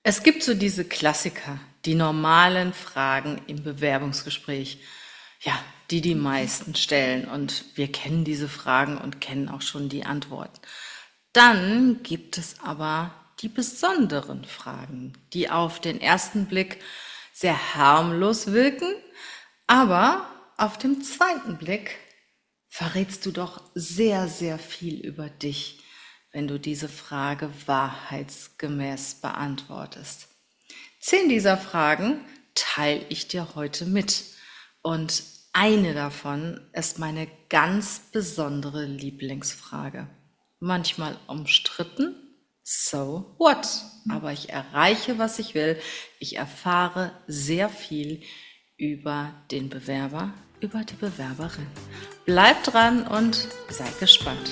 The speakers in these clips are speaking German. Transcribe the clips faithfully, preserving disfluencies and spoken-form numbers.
Es gibt so diese Klassiker, die normalen Fragen im Bewerbungsgespräch, ja, die die meisten stellen. Und wir kennen diese Fragen und kennen auch schon die Antworten. Dann gibt es aber die besonderen Fragen, die auf den ersten Blick sehr harmlos wirken, aber auf dem zweiten Blick verrätst du doch sehr, sehr viel über dich, wenn du diese Frage wahrheitsgemäß beantwortest. Zehn dieser Fragen teile ich dir heute mit. Und eine davon ist meine ganz besondere Lieblingsfrage. Manchmal umstritten, so what? Aber ich erreiche, was ich will. Ich erfahre sehr viel über den Bewerber, über die Bewerberin. Bleib dran und sei gespannt.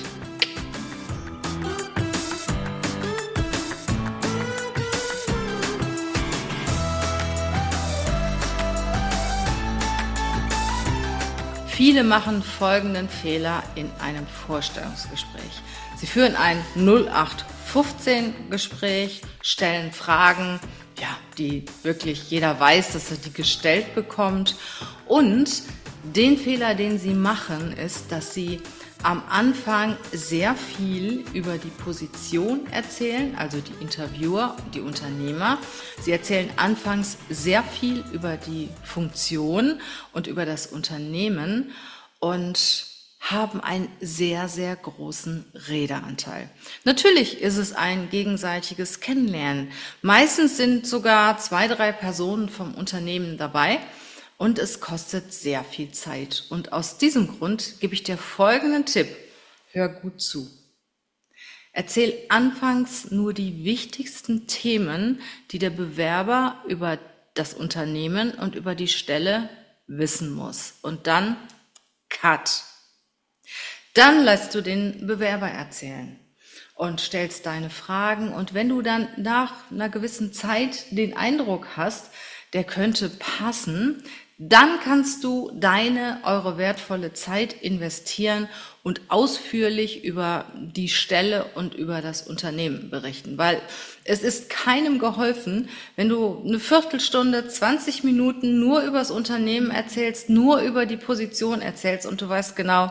Viele machen folgenden Fehler in einem Vorstellungsgespräch. Sie führen ein null acht fünfzehn Gespräch, stellen Fragen, ja, die wirklich jeder weiß, dass er die gestellt bekommt. Und den Fehler, den sie machen, ist, dass sie am Anfang sehr viel über die Position erzählen, also die Interviewer, die Unternehmer. Sie erzählen anfangs sehr viel über die Funktion und über das Unternehmen und haben einen sehr, sehr großen Redeanteil. Natürlich ist es ein gegenseitiges Kennenlernen. Meistens sind sogar zwei, drei Personen vom Unternehmen dabei. Und es kostet sehr viel Zeit. Und aus diesem Grund gebe ich dir folgenden Tipp. Hör gut zu. Erzähl anfangs nur die wichtigsten Themen, die der Bewerber über das Unternehmen und über die Stelle wissen muss. Und dann Cut. Dann lässt du den Bewerber erzählen und stellst deine Fragen. Und wenn du dann nach einer gewissen Zeit den Eindruck hast, der könnte passen, dann kannst du deine, eure wertvolle Zeit investieren und ausführlich über die Stelle und über das Unternehmen berichten. Weil es ist keinem geholfen, wenn du eine Viertelstunde, zwanzig Minuten nur über das Unternehmen erzählst, nur über die Position erzählst und du weißt genau,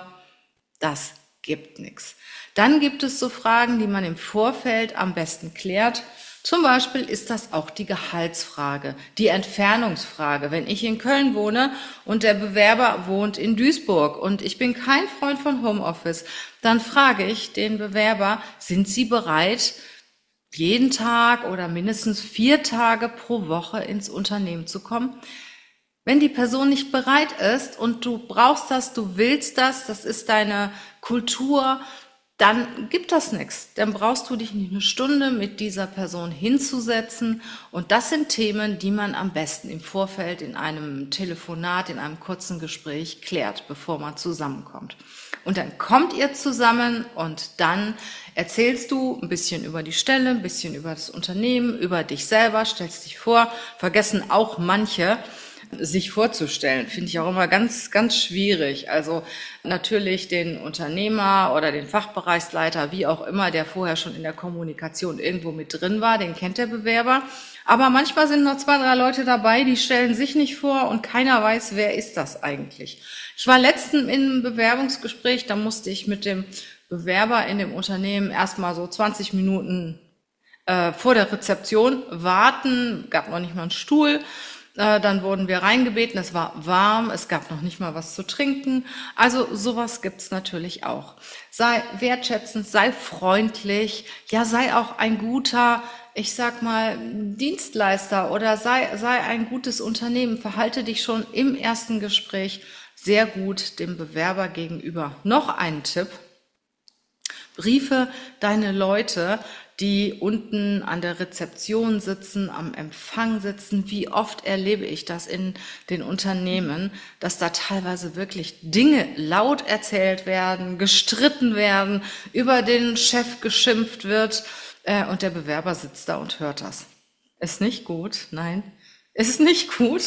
das gibt nichts. Dann gibt es so Fragen, die man im Vorfeld am besten klärt. Zum Beispiel ist das auch die Gehaltsfrage, die Entfernungsfrage. Wenn ich in Köln wohne und der Bewerber wohnt in Duisburg und ich bin kein Freund von Homeoffice, dann frage ich den Bewerber, sind Sie bereit, jeden Tag oder mindestens vier Tage pro Woche ins Unternehmen zu kommen? Wenn die Person nicht bereit ist und du brauchst das, du willst das, das ist deine Kultur, dann gibt das nichts. Dann brauchst du dich nicht eine Stunde mit dieser Person hinzusetzen. Und das sind Themen, die man am besten im Vorfeld in einem Telefonat, in einem kurzen Gespräch klärt, bevor man zusammenkommt. Und dann kommt ihr zusammen und dann erzählst du ein bisschen über die Stelle, ein bisschen über das Unternehmen, über dich selber, stellst dich vor. Vergessen auch manche, sich vorzustellen, finde ich auch immer ganz, ganz schwierig. Also natürlich den Unternehmer oder den Fachbereichsleiter, wie auch immer, der vorher schon in der Kommunikation irgendwo mit drin war, den kennt der Bewerber. Aber manchmal sind noch zwei, drei Leute dabei, die stellen sich nicht vor und keiner weiß, wer ist das eigentlich. Ich war letztens in einem Bewerbungsgespräch, da musste ich mit dem Bewerber in dem Unternehmen erstmal so zwanzig Minuten äh, vor der Rezeption warten, gab noch nicht mal einen Stuhl. Dann wurden wir reingebeten, es war warm, es gab noch nicht mal was zu trinken. Also sowas gibt's natürlich auch. Sei wertschätzend, sei freundlich, ja, sei auch ein guter, ich sag mal, Dienstleister oder sei, sei ein gutes Unternehmen. Verhalte dich schon im ersten Gespräch sehr gut dem Bewerber gegenüber. Noch ein Tipp: Briefe deine Leute, die unten an der Rezeption sitzen, am Empfang sitzen. Wie oft erlebe ich das in den Unternehmen, dass da teilweise wirklich Dinge laut erzählt werden, gestritten werden, über den Chef geschimpft wird äh, und der Bewerber sitzt da und hört das. Ist nicht gut, nein, ist nicht gut.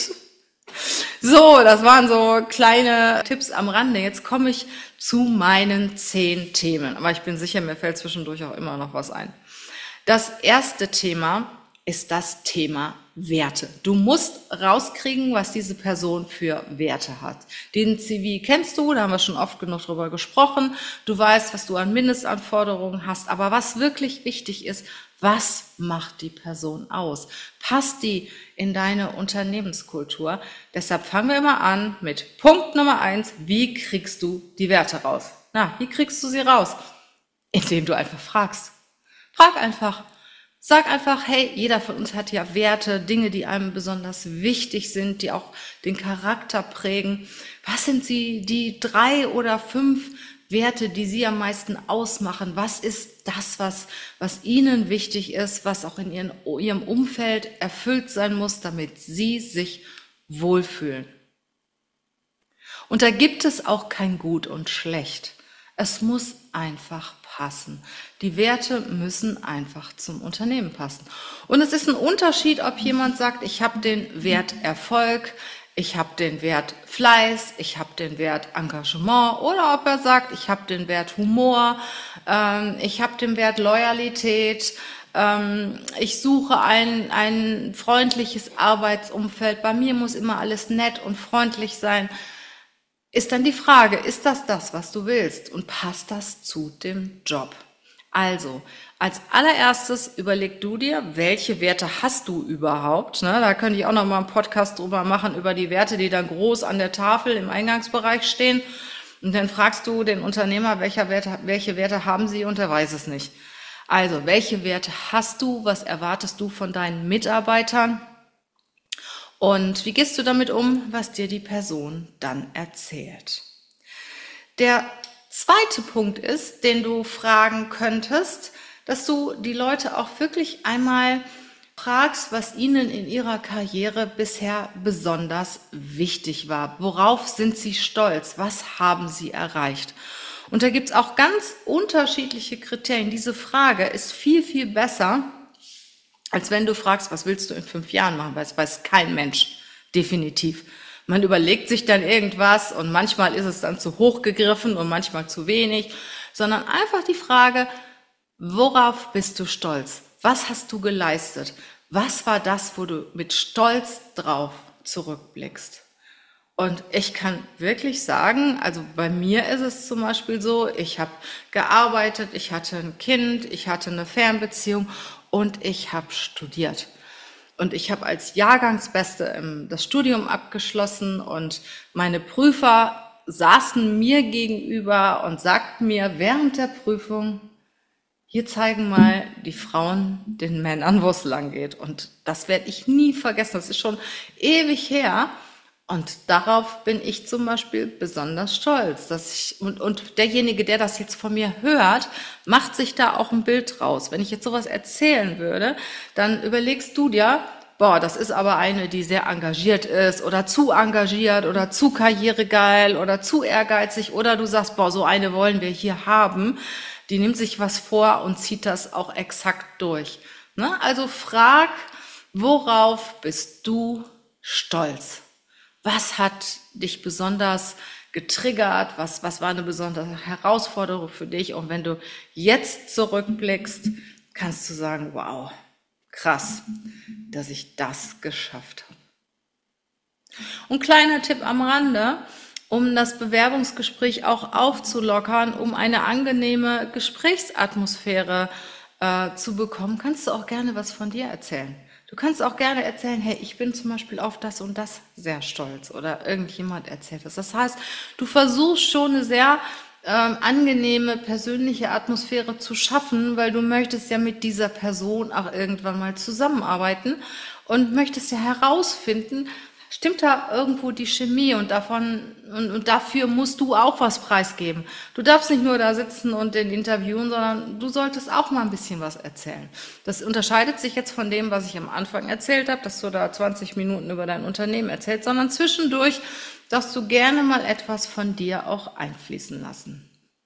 So, das waren so kleine Tipps am Rande. Jetzt komme ich zu meinen zehn Themen. Aber ich bin sicher, mir fällt zwischendurch auch immer noch was ein. Das erste Thema ist das Thema Werte. Du musst rauskriegen, was diese Person für Werte hat. Den C V kennst du, da haben wir schon oft genug drüber gesprochen. Du weißt, was du an Mindestanforderungen hast. Aber was wirklich wichtig ist, was macht die Person aus? Passt die in deine Unternehmenskultur? Deshalb fangen wir immer an mit Punkt Nummer eins. Wie kriegst du die Werte raus? Na, wie kriegst du sie raus? Indem du einfach fragst. Frag einfach. Sag einfach, hey, jeder von uns hat ja Werte, Dinge, die einem besonders wichtig sind, die auch den Charakter prägen. Was sind sie, die drei oder fünf Werte, die Sie am meisten ausmachen? Was ist das, was, was Ihnen wichtig ist, was auch in ihren, Ihrem Umfeld erfüllt sein muss, damit Sie sich wohlfühlen? Und da gibt es auch kein Gut und Schlecht. Es muss einfach passen. Die Werte müssen einfach zum Unternehmen passen. Und es ist ein Unterschied, ob jemand sagt, ich habe den Wert Erfolg, ich habe den Wert Fleiß, ich habe den Wert Engagement, oder ob er sagt, ich habe den Wert Humor, ähm, ich habe den Wert Loyalität, ähm, ich suche ein, ein freundliches Arbeitsumfeld, bei mir muss immer alles nett und freundlich sein. Ist dann die Frage, ist das das, was du willst, und passt das zu dem Job? Also, als allererstes überleg du dir, welche Werte hast du überhaupt? Ne, da könnte ich auch noch mal einen Podcast drüber machen, über die Werte, die dann groß an der Tafel im Eingangsbereich stehen. Und dann fragst du den Unternehmer, welche Werte, welche Werte haben sie, und er weiß es nicht. Also, welche Werte hast du? Was erwartest du von deinen Mitarbeitern? Und wie gehst du damit um, was dir die Person dann erzählt? Der zweite Punkt ist, den du fragen könntest, dass du die Leute auch wirklich einmal fragst, was ihnen in ihrer Karriere bisher besonders wichtig war. Worauf sind sie stolz? Was haben sie erreicht? Und da gibt es auch ganz unterschiedliche Kriterien. Diese Frage ist viel, viel besser, als wenn du fragst, was willst du in fünf Jahren machen, weil es weiß kein Mensch, definitiv. Man überlegt sich dann irgendwas und manchmal ist es dann zu hoch gegriffen und manchmal zu wenig, sondern einfach die Frage, worauf bist du stolz? Was hast du geleistet? Was war das, wo du mit Stolz drauf zurückblickst? Und ich kann wirklich sagen, also bei mir ist es zum Beispiel so, ich habe gearbeitet, ich hatte ein Kind, ich hatte eine Fernbeziehung und ich habe studiert. Und ich habe als Jahrgangsbeste das Studium abgeschlossen und meine Prüfer saßen mir gegenüber und sagten mir während der Prüfung, hier zeigen mal die Frauen den Männern, wo es lang geht. Und das werde ich nie vergessen, das ist schon ewig her. Und darauf bin ich zum Beispiel besonders stolz, dass ich, und, und derjenige, der das jetzt von mir hört, macht sich da auch ein Bild draus. Wenn ich jetzt sowas erzählen würde, dann überlegst du dir, boah, das ist aber eine, die sehr engagiert ist oder zu engagiert oder zu karrieregeil oder zu ehrgeizig, oder du sagst, boah, so eine wollen wir hier haben, die nimmt sich was vor und zieht das auch exakt durch. Ne? Also frag, worauf bist du stolz? Was hat dich besonders getriggert? Was, was war eine besondere Herausforderung für dich? Und wenn du jetzt zurückblickst, kannst du sagen, wow, krass, dass ich das geschafft habe. Und kleiner Tipp am Rande, um das Bewerbungsgespräch auch aufzulockern, um eine angenehme Gesprächsatmosphäre äh, zu bekommen, kannst du auch gerne was von dir erzählen. Du kannst auch gerne erzählen, hey, ich bin zum Beispiel auf das und das sehr stolz, oder irgendjemand erzählt das. Das heißt, du versuchst schon eine sehr ähm, angenehme persönliche Atmosphäre zu schaffen, weil du möchtest ja mit dieser Person auch irgendwann mal zusammenarbeiten und möchtest ja herausfinden, stimmt da irgendwo die Chemie, und davon und, und dafür musst du auch was preisgeben. Du darfst nicht nur da sitzen und den interviewen, sondern du solltest auch mal ein bisschen was erzählen. Das unterscheidet sich jetzt von dem, was ich am Anfang erzählt habe, dass du da zwanzig Minuten über dein Unternehmen erzählst, sondern zwischendurch darfst du gerne mal etwas von dir auch einfließen lassen.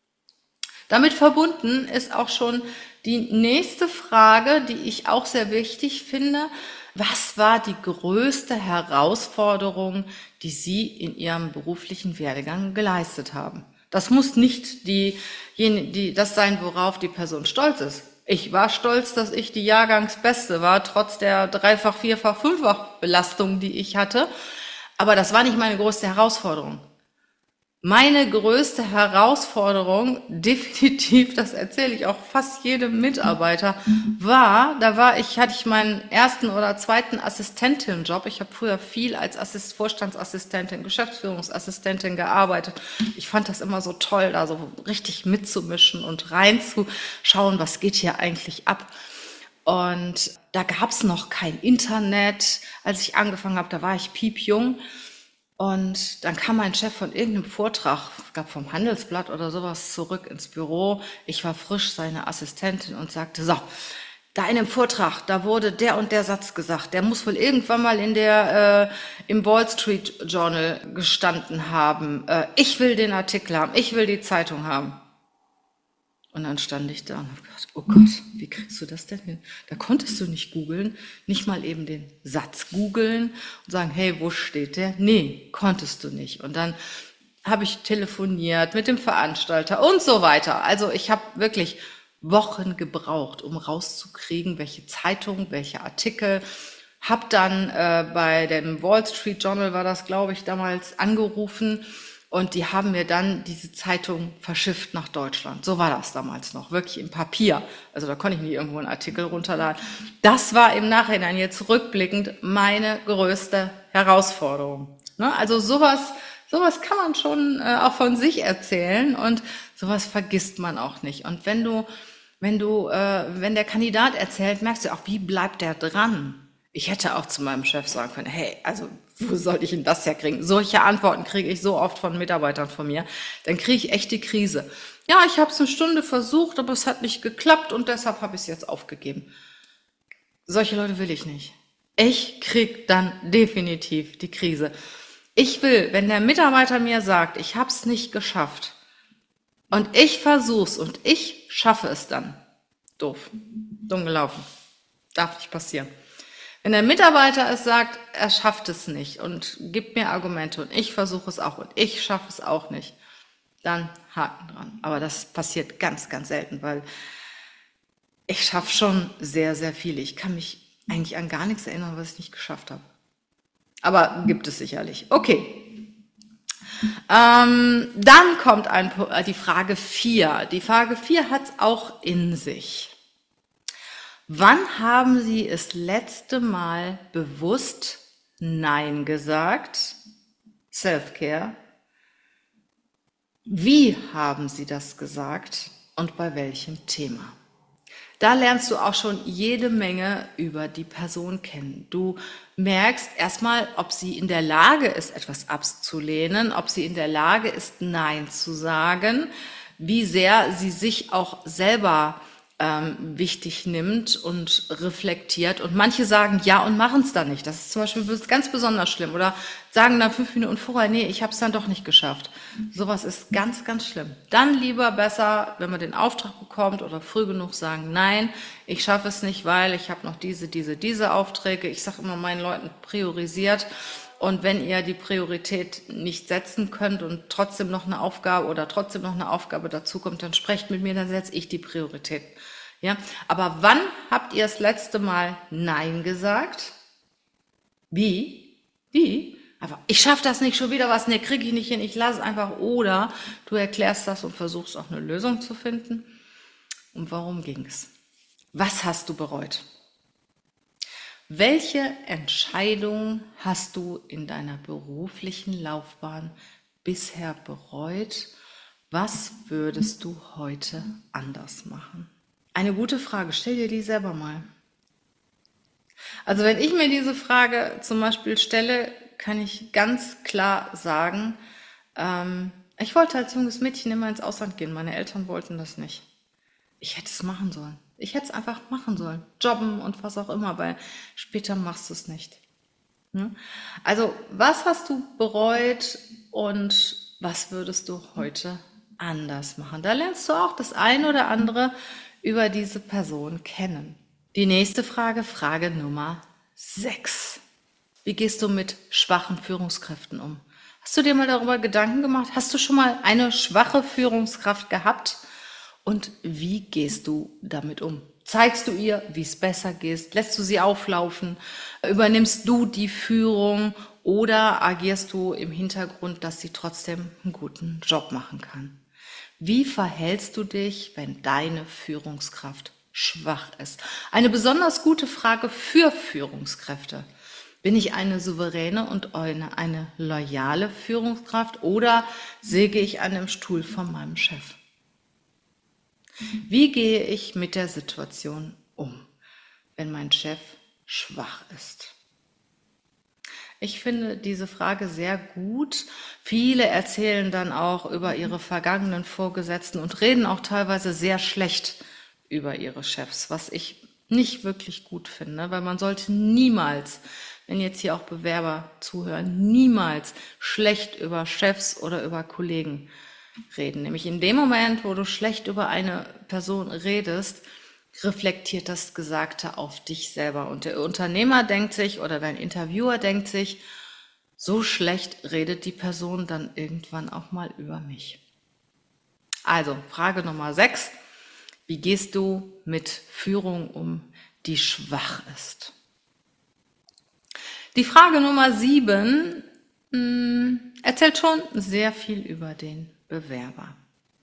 Damit verbunden ist auch schon die nächste Frage, die ich auch sehr wichtig finde. Was war die größte Herausforderung, die Sie in Ihrem beruflichen Werdegang geleistet haben? Das muss nicht die, die, das sein, worauf die Person stolz ist. Ich war stolz, dass ich die Jahrgangsbeste war, trotz der Dreifach-, Vierfach-, Fünffach-Belastung, die ich hatte. Aber das war nicht meine größte Herausforderung. Meine größte Herausforderung, definitiv, das erzähle ich auch fast jedem Mitarbeiter, war, da war ich, hatte ich meinen ersten oder zweiten Assistentenjob. Ich habe früher viel als Assist, Vorstandsassistentin, Geschäftsführungsassistentin gearbeitet. Ich fand das immer so toll, da so richtig mitzumischen und reinzuschauen, was geht hier eigentlich ab. Und da gab's noch kein Internet. Als ich angefangen habe, da war ich piepjung. Und dann kam mein Chef von irgendeinem Vortrag, gab vom Handelsblatt oder sowas, zurück ins Büro. Ich war frisch seine Assistentin und sagte, so, da in dem Vortrag, da wurde der und der Satz gesagt. Der muss wohl irgendwann mal in der äh, im Wall Street Journal gestanden haben. Äh, ich will den Artikel haben, ich will die Zeitung haben. Und dann stand ich da und habe gedacht, oh Gott, wie kriegst du das denn hin? Da konntest du nicht googeln, nicht mal eben den Satz googeln und sagen, hey, wo steht der? Nee, konntest du nicht. Und dann habe ich telefoniert mit dem Veranstalter und so weiter. Also ich habe wirklich Wochen gebraucht, um rauszukriegen, welche Zeitung, welche Artikel. Hab dann äh, bei dem Wall Street Journal, war das, glaube ich, damals angerufen. Und die haben mir dann diese Zeitung verschifft nach Deutschland. So war das damals noch, wirklich im Papier. Also da konnte ich nicht irgendwo einen Artikel runterladen. Das war im Nachhinein jetzt rückblickend meine größte Herausforderung. Ne? Also sowas, sowas kann man schon äh, auch von sich erzählen und sowas vergisst man auch nicht. Und wenn du, wenn du, äh, wenn der Kandidat erzählt, merkst du auch, wie bleibt der dran? Ich hätte auch zu meinem Chef sagen können, hey, also wo soll ich denn das herkriegen? Solche Antworten kriege ich so oft von Mitarbeitern von mir. Dann kriege ich echt die Krise. Ja, ich habe es eine Stunde versucht, aber es hat nicht geklappt und deshalb habe ich es jetzt aufgegeben. Solche Leute will ich nicht. Ich krieg dann definitiv die Krise. Ich will, wenn der Mitarbeiter mir sagt, ich habe es nicht geschafft und ich versuch's und ich schaffe es dann. Doof. Dumm gelaufen. Darf nicht passieren. Wenn der Mitarbeiter es sagt, er schafft es nicht und gibt mir Argumente und ich versuche es auch und ich schaffe es auch nicht, dann Haken dran. Aber das passiert ganz, ganz selten, weil ich schaffe schon sehr, sehr viel. Ich kann mich eigentlich an gar nichts erinnern, was ich nicht geschafft habe. Aber gibt es sicherlich. Okay. Ähm, dann kommt ein, die Frage vier. Die Frage vier hat es auch in sich. Wann haben Sie das letzte Mal bewusst Nein gesagt? Self-Care. Wie haben Sie das gesagt und bei welchem Thema? Da lernst du auch schon jede Menge über die Person kennen. Du merkst erstmal, ob sie in der Lage ist, etwas abzulehnen, ob sie in der Lage ist, Nein zu sagen, wie sehr sie sich auch selber ähm, wichtig nimmt und reflektiert. Und manche sagen ja und machen es dann nicht. Das ist zum Beispiel ganz besonders schlimm. Oder sagen dann fünf Minuten vorher, nee, ich habe es dann doch nicht geschafft. Sowas ist ganz, ganz schlimm. Dann lieber besser, wenn man den Auftrag bekommt oder früh genug sagen, nein, ich schaffe es nicht, weil ich habe noch diese, diese, diese Aufträge. Ich sage immer meinen Leuten, priorisiert. Und wenn ihr die Priorität nicht setzen könnt und trotzdem noch eine Aufgabe oder trotzdem noch eine Aufgabe dazukommt, dann sprecht mit mir, dann setze ich die Priorität. Ja, aber wann habt ihr das letzte Mal Nein gesagt? Wie? Wie? Einfach, ich schaffe das nicht, schon wieder was, ne, kriege ich nicht hin, ich lasse es einfach. Oder du erklärst das und versuchst auch eine Lösung zu finden. Und warum ging es? Was hast du bereut? Welche Entscheidung hast du in deiner beruflichen Laufbahn bisher bereut? Was würdest du heute anders machen? Eine gute Frage, stell dir die selber mal. Also wenn ich mir diese Frage zum Beispiel stelle, kann ich ganz klar sagen, ähm, ich wollte als junges Mädchen immer ins Ausland gehen. Meine Eltern wollten das nicht. Ich hätte es machen sollen. Ich hätte es einfach machen sollen. Jobben und was auch immer, weil später machst du es nicht. Also, was hast du bereut und was würdest du heute anders machen? Da lernst du auch das eine oder andere über diese Person kennen. Die nächste Frage, Frage Nummer sechs. Wie gehst du mit schwachen Führungskräften um? Hast du dir mal darüber Gedanken gemacht? Hast du schon mal eine schwache Führungskraft gehabt? Und wie gehst du damit um? Zeigst du ihr, wie es besser geht? Lässt du sie auflaufen? Übernimmst du die Führung oder agierst du im Hintergrund, dass sie trotzdem einen guten Job machen kann? Wie verhältst du dich, wenn deine Führungskraft schwach ist? Eine besonders gute Frage für Führungskräfte. Bin ich eine souveräne und eine, eine loyale Führungskraft oder säge ich an dem Stuhl von meinem Chef? Wie gehe ich mit der Situation um, wenn mein Chef schwach ist? Ich finde diese Frage sehr gut. Viele erzählen dann auch über ihre vergangenen Vorgesetzten und reden auch teilweise sehr schlecht über ihre Chefs, was ich nicht wirklich gut finde, weil man sollte niemals, wenn jetzt hier auch Bewerber zuhören, niemals schlecht über Chefs oder über Kollegen reden. Nämlich in dem Moment, wo du schlecht über eine Person redest, reflektiert das Gesagte auf dich selber. Und der Unternehmer denkt sich oder dein Interviewer denkt sich, so schlecht redet die Person dann irgendwann auch mal über mich. Also, Frage Nummer sechs. Wie gehst du mit Führung um, die schwach ist? Die Frage Nummer sieben mh, erzählt schon sehr viel über den Bewerber.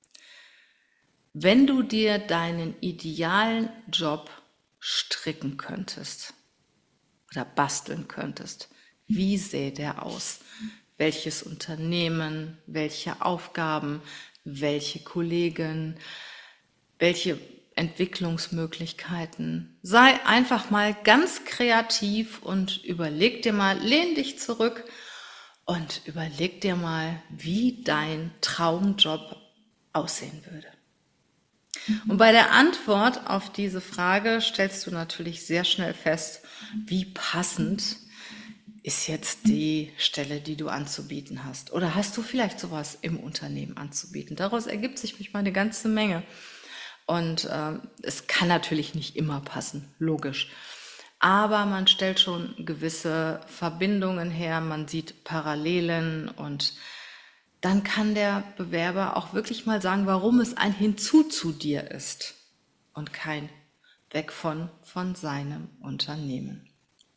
Wenn du dir deinen idealen Job stricken könntest oder basteln könntest, wie sähe der aus? Welches Unternehmen, welche Aufgaben, welche Kollegen, welche Entwicklungsmöglichkeiten? Sei einfach mal ganz kreativ und überleg dir mal, lehn dich zurück und überleg dir mal, wie dein Traumjob aussehen würde. Und bei der Antwort auf diese Frage stellst du natürlich sehr schnell fest, wie passend ist jetzt die Stelle, die du anzubieten hast. Oder hast du vielleicht sowas im Unternehmen anzubieten? Daraus ergibt sich manchmal eine ganze Menge. Und äh, es kann natürlich nicht immer passen, logisch. Aber man stellt schon gewisse Verbindungen her, man sieht Parallelen und dann kann der Bewerber auch wirklich mal sagen, warum es ein Hinzu zu dir ist und kein Weg von, von seinem Unternehmen.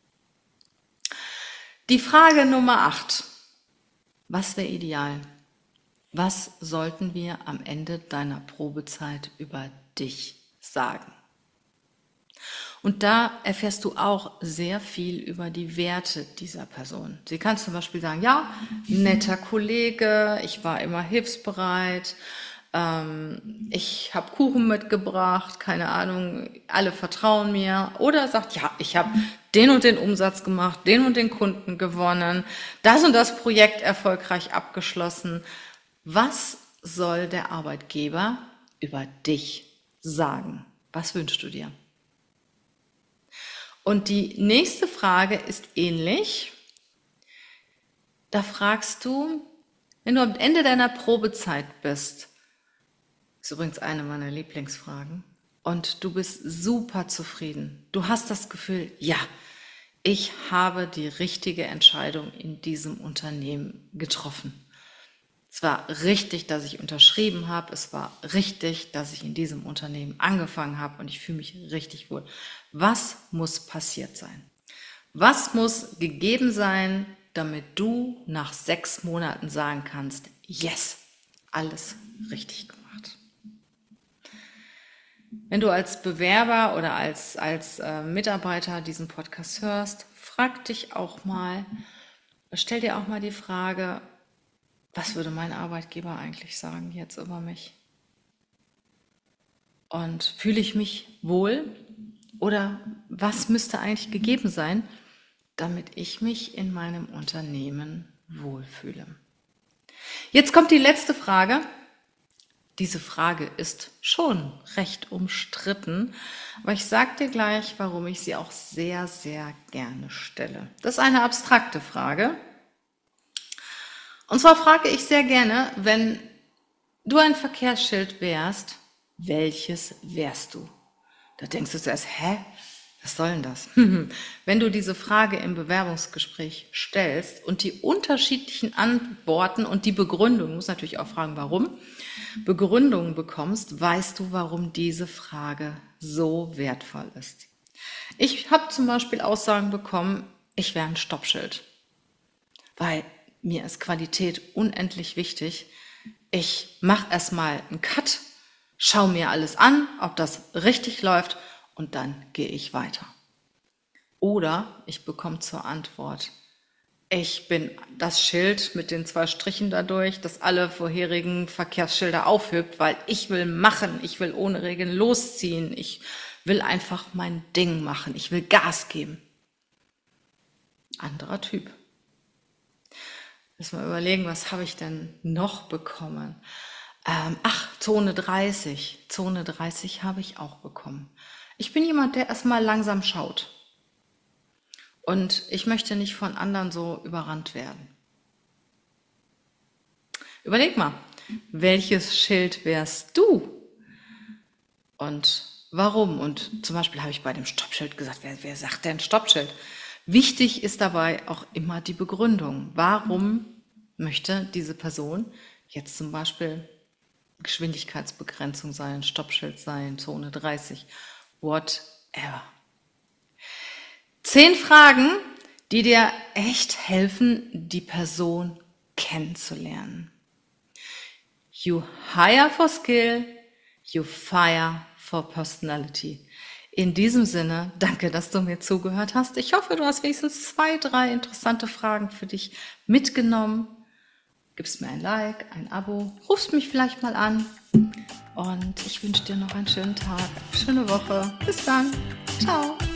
Die Frage Nummer acht. Was wäre ideal? Was sollten wir am Ende deiner Probezeit über dich sagen? Und da erfährst du auch sehr viel über die Werte dieser Person. Sie kann zum Beispiel sagen, ja, netter Kollege, ich war immer hilfsbereit, ähm, ich habe Kuchen mitgebracht, keine Ahnung, alle vertrauen mir. Oder sagt, ja, ich habe den und den Umsatz gemacht, den und den Kunden gewonnen, das und das Projekt erfolgreich abgeschlossen. Was soll der Arbeitgeber über dich sagen? Was wünschst du dir? Und die nächste Frage ist ähnlich. Da fragst du, wenn du am Ende deiner Probezeit bist, ist übrigens eine meiner Lieblingsfragen, und du bist super zufrieden. Du hast das Gefühl, ja, ich habe die richtige Entscheidung in diesem Unternehmen getroffen. Es war richtig, dass ich unterschrieben habe. Es war richtig, dass ich in diesem Unternehmen angefangen habe und ich fühle mich richtig wohl. Was muss passiert sein? Was muss gegeben sein, damit du nach sechs Monaten sagen kannst, yes, alles richtig gemacht? Wenn du als Bewerber oder als, als äh, Mitarbeiter diesen Podcast hörst, frag dich auch mal, stell dir auch mal die Frage, was würde mein Arbeitgeber eigentlich sagen jetzt über mich? Und fühle ich mich wohl? Oder was müsste eigentlich gegeben sein, damit ich mich in meinem Unternehmen wohlfühle? Jetzt kommt die letzte Frage. Diese Frage ist schon recht umstritten, aber ich sage dir gleich, warum ich sie auch sehr, sehr gerne stelle. Das ist eine abstrakte Frage. Und zwar frage ich sehr gerne, wenn du ein Verkehrsschild wärst, welches wärst du? Da denkst du zuerst, hä? Was soll denn das? Wenn du diese Frage im Bewerbungsgespräch stellst und die unterschiedlichen Antworten und die Begründung, du musst natürlich auch fragen, warum, Begründungen bekommst, weißt du, warum diese Frage so wertvoll ist. Ich habe zum Beispiel Aussagen bekommen, ich wäre ein Stoppschild, weil mir ist Qualität unendlich wichtig. Ich mache erstmal einen Cut, schaue mir alles an, ob das richtig läuft und dann gehe ich weiter. Oder ich bekomme zur Antwort, ich bin das Schild mit den zwei Strichen dadurch, das alle vorherigen Verkehrsschilder aufhebt, weil ich will machen, ich will ohne Regeln losziehen, ich will einfach mein Ding machen, ich will Gas geben. Anderer Typ. Müssen wir überlegen, was habe ich denn noch bekommen? Ähm, ach, Zone dreißig. Zone dreißig habe ich auch bekommen. Ich bin jemand, der erstmal langsam schaut. Und ich möchte nicht von anderen so überrannt werden. Überleg mal, welches Schild wärst du? Und warum? Und zum Beispiel habe ich bei dem Stoppschild gesagt, wer, wer sagt denn Stoppschild? Wichtig ist dabei auch immer die Begründung. Warum möchte diese Person jetzt zum Beispiel Geschwindigkeitsbegrenzung sein, Stoppschild sein, Zone dreißig, whatever. Zehn Fragen, die dir echt helfen, die Person kennenzulernen. You hire for skill, you fire for personality. In diesem Sinne, danke, dass du mir zugehört hast. Ich hoffe, du hast wenigstens zwei, drei interessante Fragen für dich mitgenommen. Gibst mir ein Like, ein Abo, rufst mich vielleicht mal an und ich wünsche dir noch einen schönen Tag, schöne Woche. Bis dann. Ciao.